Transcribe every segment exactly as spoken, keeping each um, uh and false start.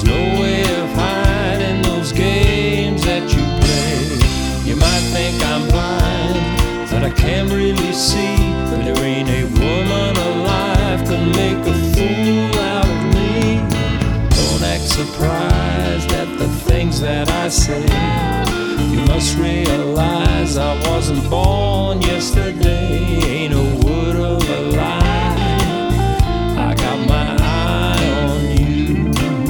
there's no way of hiding those games that you play. You might think I'm blind, that I can't really see, but there ain't a woman alive could make a fool out of me. Don't act surprised at the things that I say. You must realize I wasn't born yesterday. Ain't a word of a lie, I got my eye on you.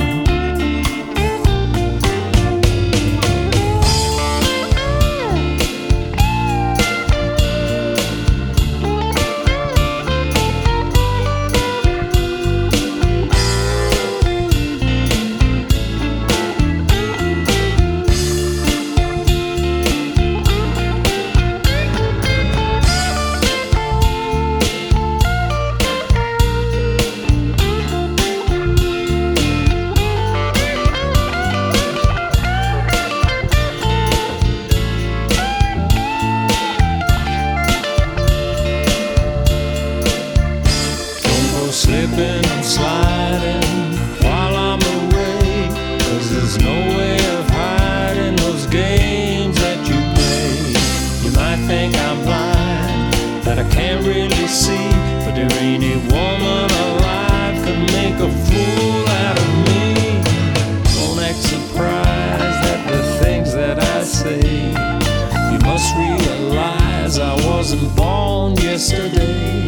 Slipping and sliding while I'm away, 'cause there's no way of hiding those games that you play. You might think I'm blind, that I can't really see, but there ain't a woman alive could make a fool out of me. Don't act surprised at the things that I say. You must realize I wasn't born yesterday.